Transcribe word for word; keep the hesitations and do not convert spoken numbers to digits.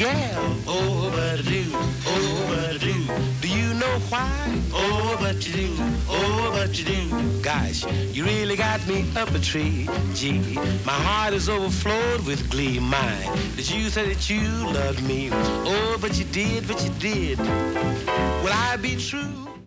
well. Oh, but I do. Oh, but I do. Do you know why? Oh, but you do. Oh, but you do. Gosh, you really got me up a tree. Gee, my heart is overflowed with glee. My, did you say that you loved me? Oh, but you did, but you did. Will I be true?